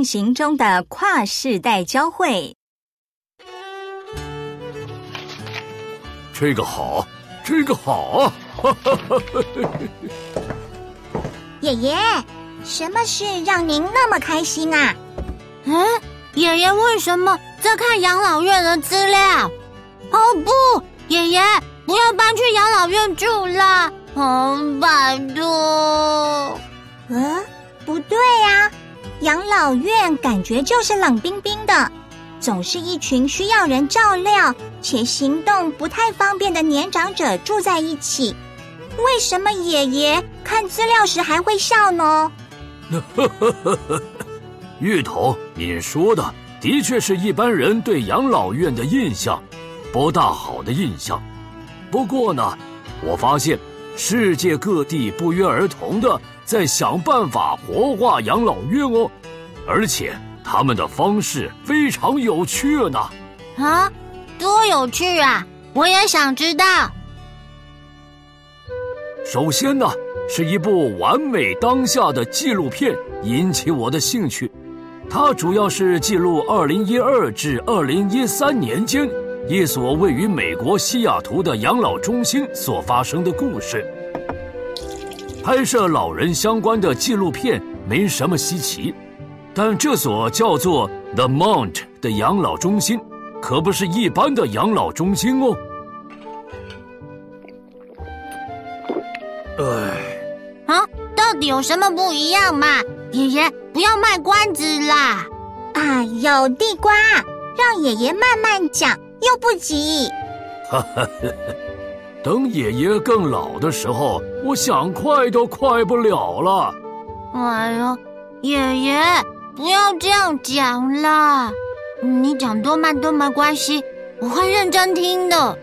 进行中的跨世代交汇。 这个好，这个好啊！ 爷爷，什么事让您那么开心啊？ 爷爷为什么在看养老院的资料？哦不，爷爷不要搬去养老院住了，拜托。 不对啊，养老院感觉就是冷冰冰的，总是一群需要人照料且行动不太方便的年长者住在一起。为什么爷爷看资料时还会笑呢？ 芋头，你说的的确是一般人对养老院的印象，不大好的印象。不过呢，我发现世界各地不约而同的在想办法活化养老院哦，而且他们的方式非常有趣呢。 啊，多有趣啊！我也想知道。 首先呢，是一部完美当下的纪录片引起我的兴趣。它主要是记录2012至2013年间一所位于美国西雅图的养老中心所发生的故事。拍摄老人相关的纪录片没什么稀奇，但这所叫做 The Mount 的养老中心可不是一般的养老中心哦。 到底有什么不一样嘛？爷爷，不要卖关子啦！ 哎呦，地瓜，让爷爷慢慢讲，又不急。 等爷爷更老的时候，我想快都快不了了。 哎呦，爷爷，不要这样讲啦！你讲多慢都没关系，我会认真听的。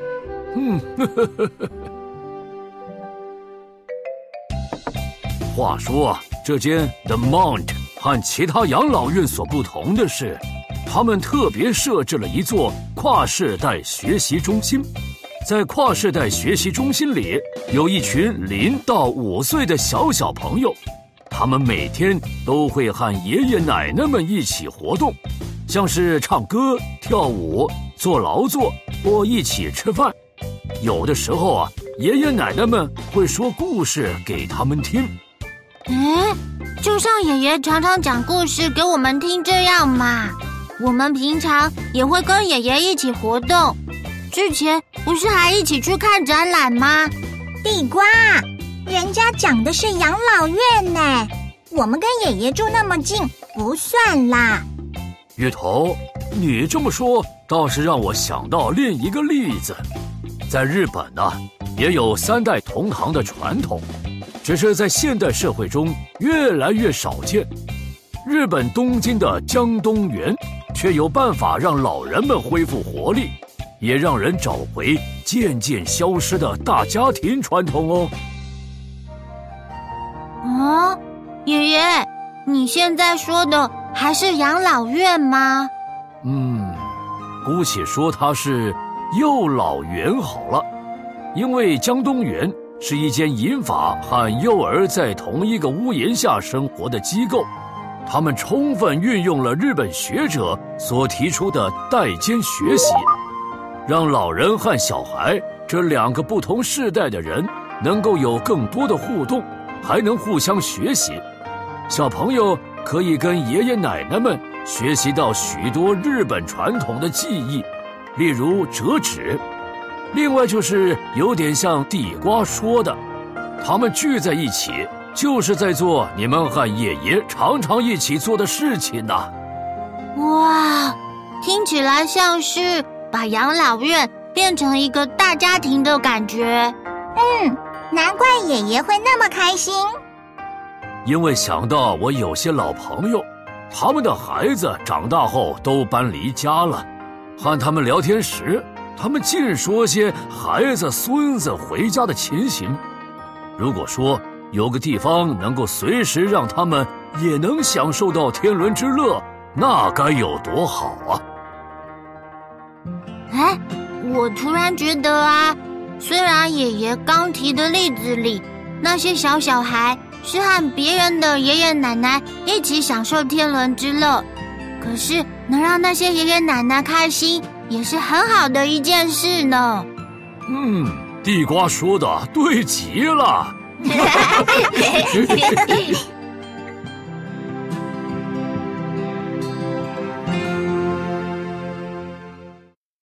话说这间 The Mount 和其他养老院所不同的是，他们特别设置了一座跨世代学习中心。在跨世代学习中心里，有一群0到5岁的小朋友，他们每天都会和爷爷奶奶们一起活动，像是唱歌、跳舞、做劳作或一起吃饭。有的时候爷爷奶奶们会说故事给他们听。 就像爷爷常常讲故事给我们听这样嘛。我们平常也会跟爷爷一起活动，之前不是还一起去看展览吗？ 地瓜，人家讲的是养老院呢，我们跟爷爷住那么近，不算啦。 芋头，你这么说倒是让我想到另一个例子。在日本也有3代同堂的传统，只是在现代社会中越来越少见。日本东京的江东园却有办法让老人们恢复活力，也让人找回渐渐消失的大家庭传统哦。 爷爷，你现在说的还是养老院吗？ 姑且说它是幼老园好了，因为江东园是一间银发和幼儿在同一个屋檐下生活的机构，他们充分运用了日本学者所提出的代间学习，让老人和小孩这2个不同世代的人能够有更多的互动，还能互相学习。小朋友可以跟爷爷奶奶们学习到许多日本传统的技艺，例如折纸。另外就是有点像地瓜说的，他们聚在一起就是在做你们和爷爷常常一起做的事情呢。 哇，听起来像是把养老院变成一个大家庭的感觉。 难怪爷爷会那么开心。 因为想到我有些老朋友，他们的孩子长大后都搬离家了，和他们聊天时，他们尽说些孩子孙子回家的情形。如果说有个地方能够随时让他们也能享受到天伦之乐，那该有多好啊。 我突然觉得虽然爷爷刚提的例子里那些小孩是和别人的爷爷奶奶一起享受天伦之乐。可是能让那些爷爷奶奶开心，也是很好的一件事呢。 地瓜说的对极了。